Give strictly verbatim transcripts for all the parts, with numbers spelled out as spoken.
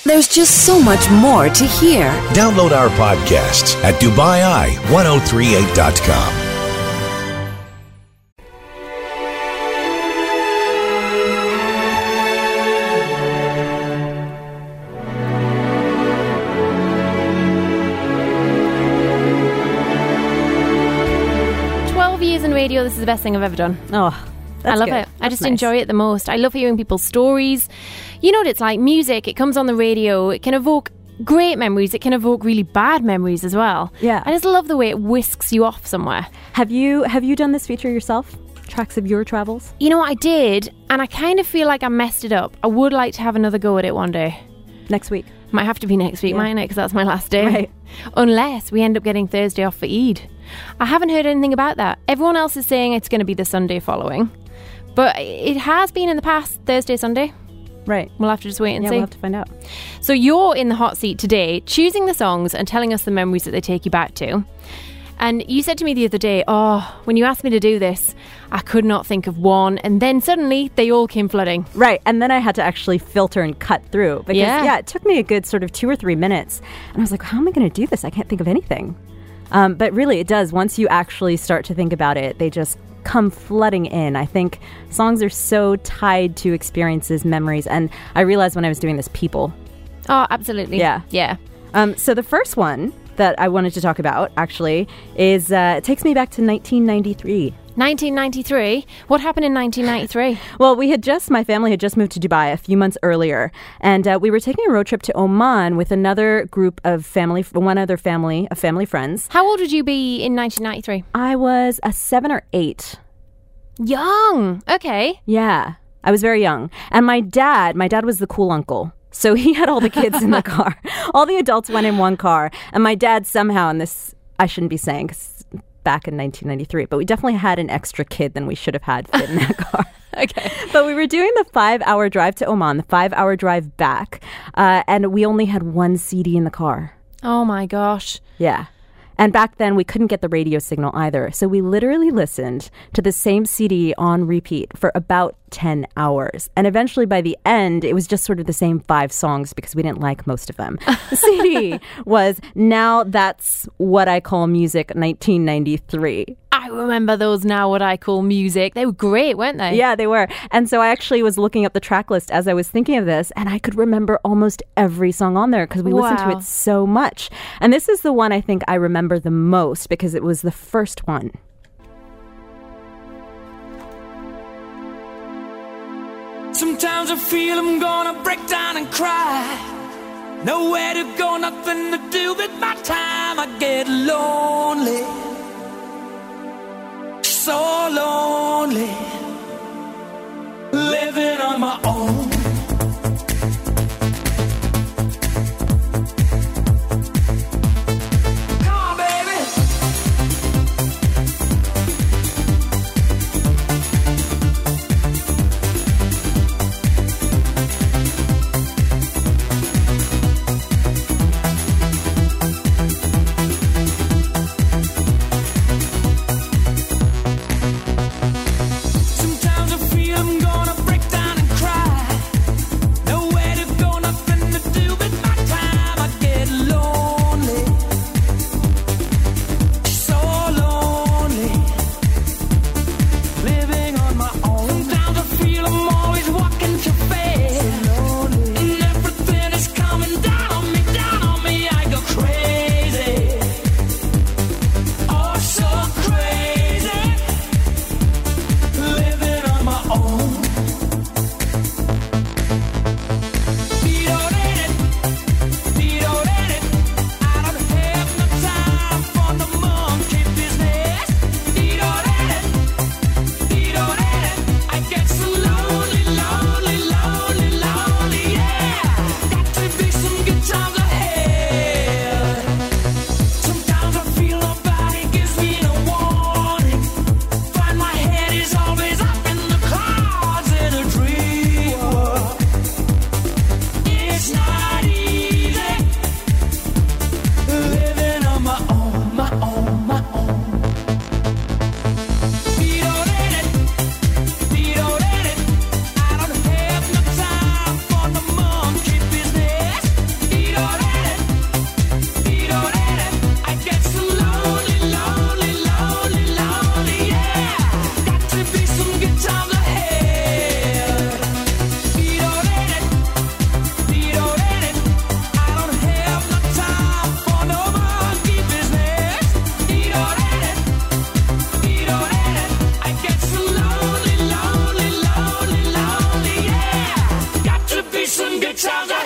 There's just so much more to hear. Download our podcasts at Dubai Eye ten thirty-eight dot com. twelve years in radio, this is the best thing I've ever done. Oh, that's I love good. it. I That's just nice. enjoy it the most. I love hearing people's stories. You know what it's like, music, it comes on the radio, it can evoke great memories, it can evoke really bad memories as well. Yeah. I just love the way it whisks you off somewhere. Have you have you done this feature yourself? Tracks of your travels? You know what, I did, and I kind of feel like I messed it up. I would like to have another go at it one day. Next week. Might have to be next week, Yeah. mightn't it? Because that's my last day. Right. Unless we end up getting Thursday off for Eid. I haven't heard anything about that. Everyone else is saying it's going to be the Sunday following. But it has been in the past, Thursday, Sunday. Right. We'll have to just wait and Yeah, see. we'll have to find out. So you're in the hot seat today, choosing the songs and telling us the memories that they take you back to. And you said to me the other day, oh, when you asked me to do this, I could not think of one. And then suddenly they all came flooding. Right. And then I had to actually filter and cut through. Because, Yeah. yeah, it took me a good sort of two or three minutes. And I was like, how am I going to do this? I can't think of anything. Um, but really, it does. Once you actually start to think about it, they just come flooding in. I think songs are so tied to experiences, memories. And I realized when I was doing this, people. Oh, absolutely. Yeah. Yeah. Um, so the first one that I wanted to talk about, actually, is uh, it takes me back to nineteen ninety-three. nineteen ninety-three? What happened in nineteen ninety-three? Well, we had just, my family had just moved to Dubai a few months earlier, and uh, we were taking a road trip to Oman with another group of family, one other family, of family friends. How old would you be in nineteen ninety-three? I was a seven or eight. Young. Okay. Yeah, I was very young. And my dad, my dad was the cool uncle. So he had all the kids in the car. All the adults went in one car. And my dad somehow, and this I shouldn't be saying 'cause back in nineteen ninety-three, but we definitely had an extra kid than we should have had fit in that car. Okay. But we were doing the five-hour drive to Oman, the five-hour drive back, uh, and we only had one C D in the car. Oh my gosh. Yeah. And back then, we couldn't get the radio signal either. So we literally listened to the same C D on repeat for about ten hours. And eventually, by the end, it was just sort of the same five songs because we didn't like most of them. The C D was Now That's What I Call Music nineteen ninety-three. I remember those Now What I Call Music. They were great, weren't they? Yeah, they were. And so I actually was looking up the track list as I was thinking of this, and I could remember almost every song on there because we listened to Wow. it so much. And this is the one I think I remember the most because it was the first one. Sometimes I feel I'm gonna break down and cry. Nowhere to go, nothing to do with my time. I get lonely, so lonely, living on my own. Come on, baby. Sometimes I feel I'm gonna break down and cry.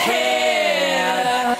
ahead.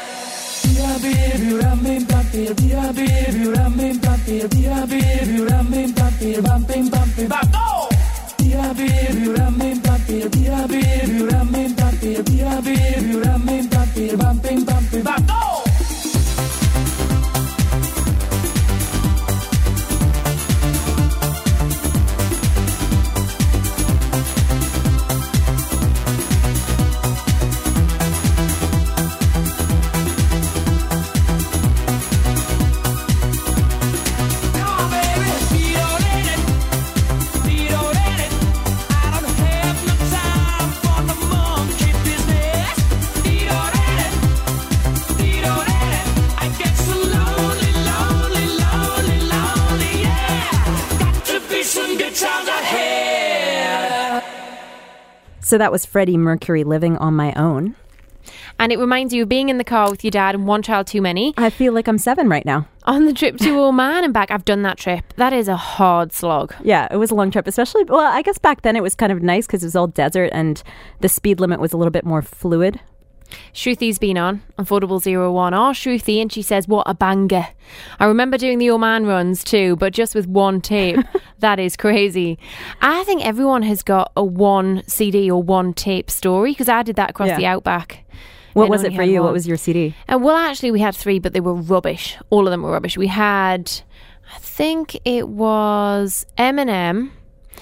So that was Freddie Mercury, Living on My Own. And it reminds you of being in the car with your dad and one child too many. I feel like I'm seven right now. On the trip to Oman and back. I've done that trip. That is a hard slog. Yeah, it was a long trip, especially, well, I guess back then it was kind of nice because it was all desert and the speed limit was a little bit more fluid. Shruthi's been on Affordable Zero One. Oh, Shruthi, and she says, what a banger. I remember doing the Oman runs too, but just with one tape. That is crazy. I think everyone has got a one C D or one tape story because I did that across Yeah. the Outback. What and was only it for had you? one. What was your C D? And well, actually, we had three, but they were rubbish. All of them were rubbish. We had, I think it was Eminem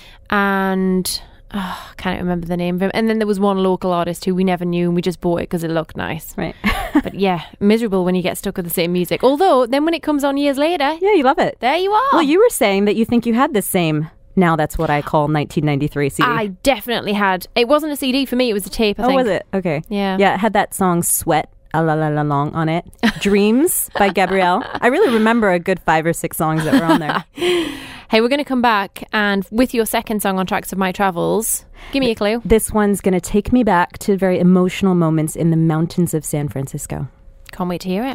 and oh, I can't remember the name of him. And then there was one local artist who we never knew and we just bought it because it looked nice. Right. But yeah, miserable when you get stuck with the same music. Although then when it comes on years later, Yeah, you love it. there you are. Well, you were saying that you think you had the same, now that's what I call nineteen ninety-three C D. I definitely had. It wasn't a C D for me, it was a tape, I oh, think. was it? Okay. Yeah. Yeah, it had that song Sweat, a la la la long on it. Dreams by Gabrielle. I really remember a good five or six songs that were on there. Hey, we're going to come back and with your second song on Tracks of My Travels, give me a clue. This one's going to take me back to very emotional moments in the mountains of San Francisco. Can't wait to hear it.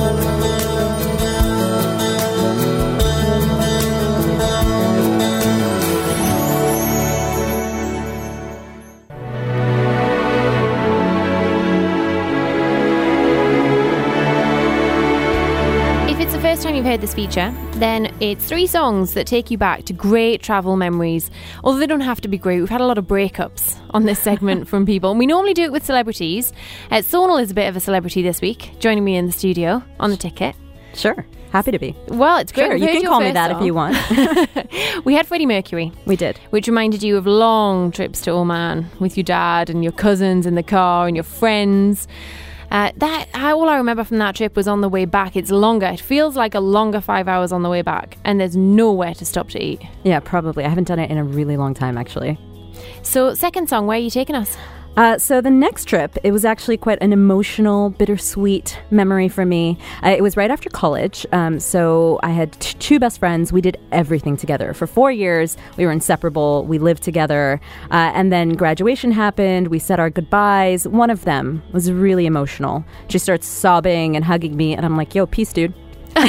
If it's the first time you've heard this feature, then it's three songs that take you back to great travel memories. Although they don't have to be great. We've had a lot of breakups on this segment from people. And we normally do it with celebrities. Uh, Sonal is a bit of a celebrity this week, joining me in the studio on the ticket. Sure. Happy to be. Well, it's great. Sure, We've you heard can your call me first that song. if you want. We had Freddie Mercury, We did. which reminded you of long trips to Oman with your dad and your cousins in the car and your friends. Uh, that all I remember from that trip was on the way back. It's longer. It feels like a longer five hours on the way back, and there's nowhere to stop to eat. Yeah, probably. I haven't done it in a really long time, actually. So, second song, where are you taking us? Uh, so the next trip, it was actually quite an emotional, bittersweet memory for me. Uh, it was right after college. Um, so I had t- two best friends. We did everything together. For four years, we were inseparable. We lived together. Uh, and then graduation happened. We said our goodbyes. One of them was really emotional. She starts sobbing and hugging me. And I'm like, yo, peace, dude.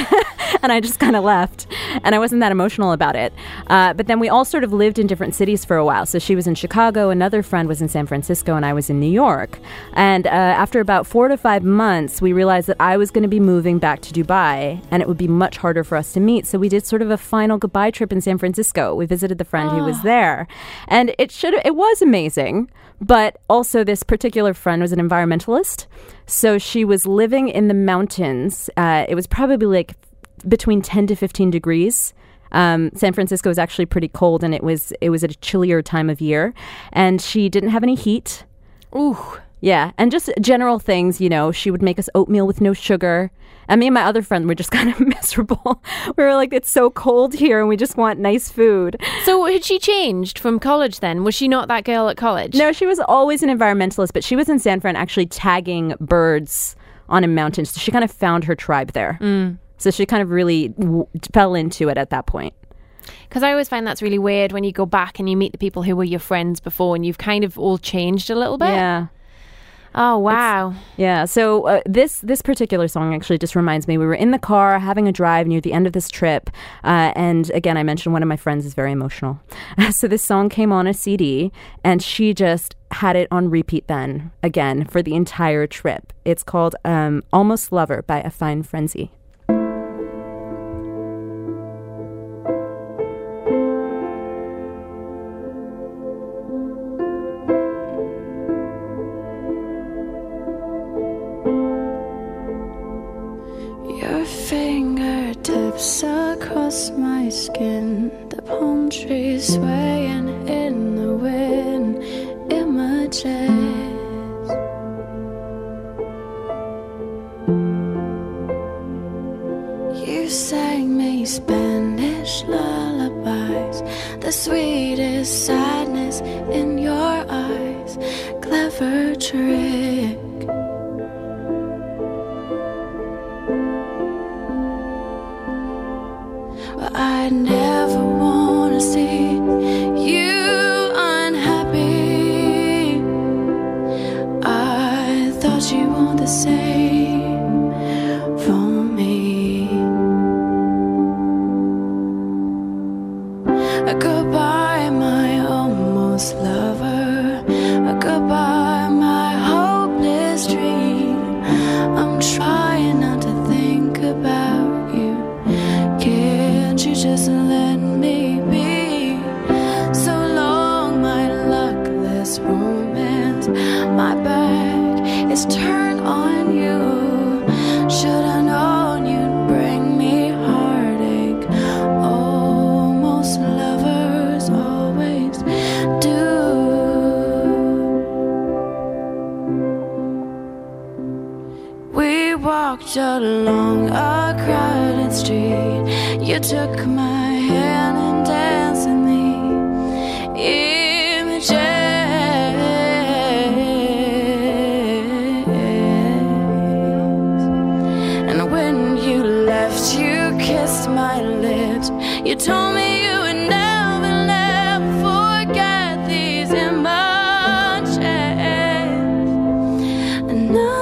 And I just kind of left, and I wasn't that emotional about it. Uh, but then we all sort of lived in different cities for a while. So she was in Chicago, another friend was in San Francisco, and I was in New York. And uh, after about four to five months, we realized that I was going to be moving back to Dubai, and it would be much harder for us to meet. So we did sort of a final goodbye trip in San Francisco. We visited the friend who was there, and it should it was amazing. But also, this particular friend was an environmentalist. So she was living in the mountains. Uh, it was probably like between ten to fifteen degrees. Um, San Francisco was actually pretty cold, and it was it was at a chillier time of year. And she didn't have any heat. Ooh. Yeah, and just general things, you know, she would make us oatmeal with no sugar. And me and my other friend were just kind of miserable. We were like, it's so cold here and we just want nice food. So had she changed from college then? Was she not that girl at college? No, she was always an environmentalist, but she was in San Fran actually tagging birds on a mountain. So she kind of found her tribe there. Mm. So she kind of really w- fell into it at that point. Because I always find that's really weird when you go back and you meet the people who were your friends before and you've kind of all changed a little bit. Yeah. Oh, wow. Yeah, so uh, this this particular song actually just reminds me, we were in the car having a drive near the end of this trip, uh, and again, I mentioned one of my friends is very emotional. So this song came on a C D, and she just had it on repeat then, again, for the entire trip. It's called um, Almost Lover by A Fine Frenzy. Your fingertips across my skin, the palm trees swaying in the wind, images. You sang me Spanish lullabies, the sweetest sadness in your eyes, clever trick. I never want to see you unhappy. I thought you want the same for me. Goodbye, my almost lover. Goodbye, my hopeless dream. I'm trying not to think about you. Can't you just let me be? So long, my luckless romance. My back is turned on you. Should I known you'd bring me heartache? Almost lovers always do. We walked along a crowded street. You took my hand and danced in the images. And when you left, you kissed my lips. You told me you would never, never forget these images. And now,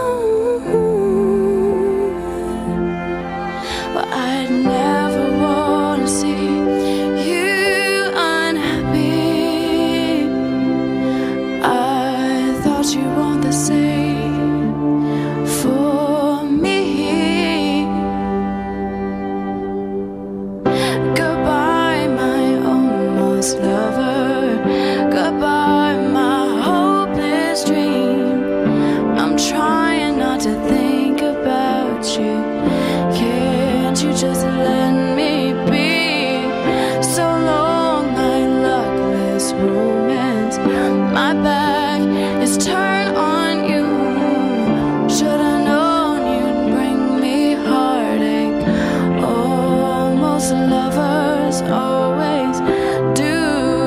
well, I'd never want to see you unhappy. I thought you want the same for me. Goodbye, my almost lover. Goodbye, my hopeless dream. I'm trying not to think about you. Can't you just let me be? So long, my luckless romance. My back is turned on you. Should I known you'd bring me heartache? Almost lovers always do.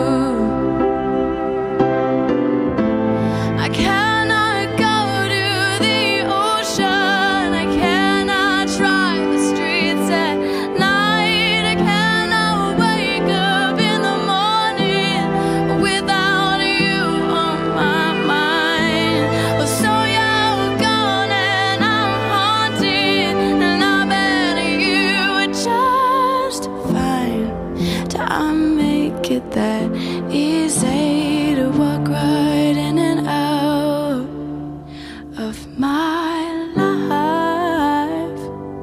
I cannot go to the ocean. I cannot drive the streets at night. I cannot wake up in the morning without you on my mind. Well, so you're gone and I'm haunted, and I bet you would just fine. Do I make it that easy to walk right in and out of my life?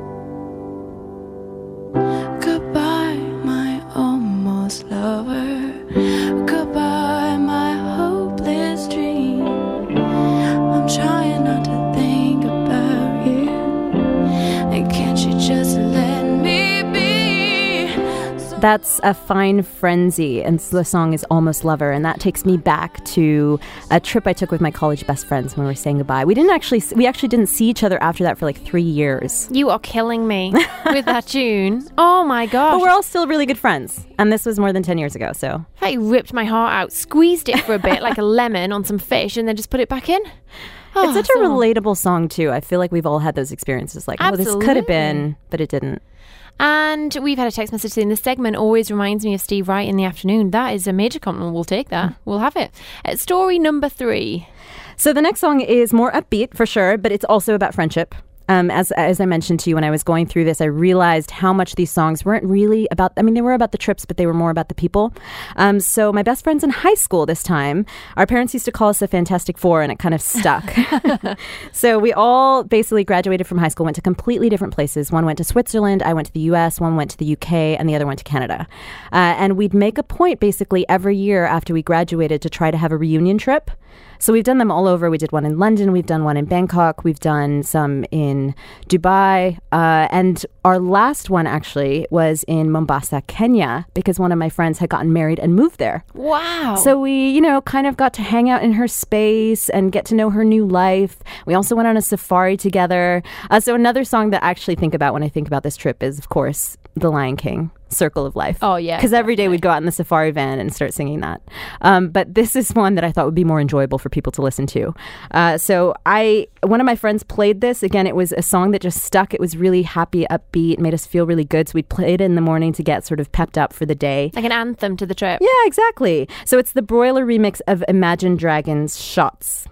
Goodbye, my almost lover. Goodbye, my hopeless dream. I'm trying not to think about you. And can't you just let me be? So That's A Fine Frenzy, and the song is Almost Lover, and that takes me back to a trip I took with my college best friends when we were saying goodbye. We didn't actually, we actually didn't see each other after that for like three years. You are killing me with that tune. Oh my gosh. But we're all still really good friends, and this was more than ten years ago, so. I ripped my heart out, squeezed it for a bit like a lemon on some fish, and then just put it back in. Oh, It's such a so- relatable song, too. I feel like we've all had those experiences, like, oh, this could have been, but it didn't. And we've had a text message saying this segment always reminds me of Steve Wright in the afternoon. That is a major compliment. We'll take that. We'll have it. Uh, story number three. So the next song is more upbeat, for sure, but it's also about friendship. Um, as as I mentioned to you when I was going through this, I realized how much these songs weren't really about, I mean, they were about the trips, but they were more about the people. Um, so my best friends in high school this time, our parents used to call us the Fantastic Four, and it kind of stuck. So we all basically graduated from high school, went to completely different places. One went to Switzerland, I went to the U S, one went to the U K, and the other went to Canada. Uh, and we'd make a point basically every year after we graduated to try to have a reunion trip. So we've done them all over. We did one in London. We've done one in Bangkok. We've done some in Dubai. Uh, and our last one actually was in Mombasa, Kenya, because one of my friends had gotten married and moved there. Wow. So we, you know, kind of got to hang out in her space and get to know her new life. We also went on a safari together. Uh, so another song that I actually think about when I think about this trip is, of course, The Lion King. Circle of Life. Oh, yeah. Because every day we'd go out in the safari van and start singing that. Um, but this is one that I thought would be more enjoyable for people to listen to. Uh, so I, one of my friends played this. Again, it was a song that just stuck. It was really happy, upbeat, made us feel really good. So we'd play it in the morning to get sort of pepped up for the day. Like an anthem to the trip. Yeah, exactly. So it's the Broiler remix of Imagine Dragons' Shots.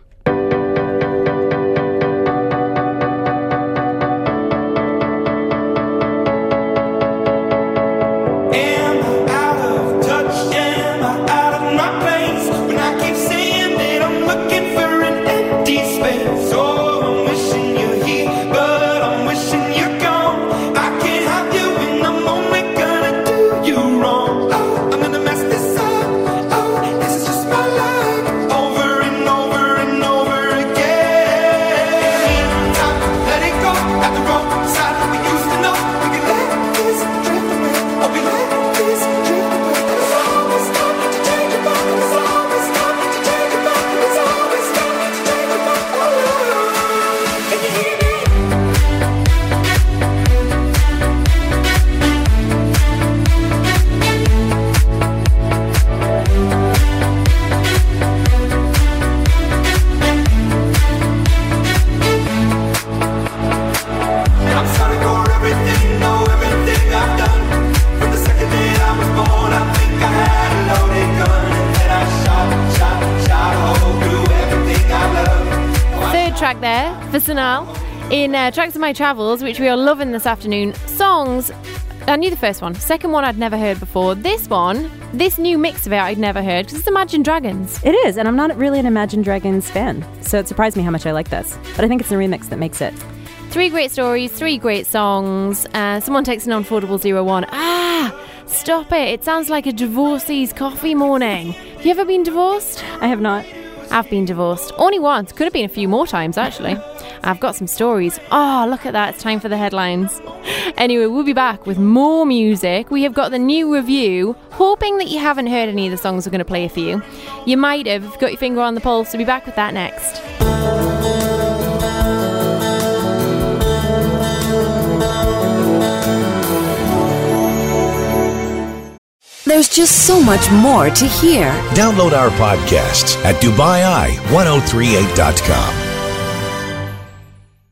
Track there for Sanal in uh, Tracks of My Travels, which we are loving this afternoon. Songs, I knew the first one. Second one I'd never heard before. This one, this new mix of it I'd never heard, because it's Imagine Dragons. It is, and I'm not really an Imagine Dragons fan, so it surprised me how much I like this. But I think it's the remix that makes it. Three great stories, three great songs. Uh, someone texting on four double zero one. Ah, stop it. It sounds like a divorcee's coffee morning. Have you ever been divorced? I have not. I've been divorced. Only once. Could have been a few more times, actually. I've got some stories. Oh, look at that. It's time for the headlines. Anyway, we'll be back with more music. We have got the new review. Hoping that you haven't heard any of the songs we're going to play for you. You might have. If you've got your finger on the pulse. We'll be back with that next. There's just so much more to hear. Download our podcasts at Dubai Eye ten thirty-eight dot com.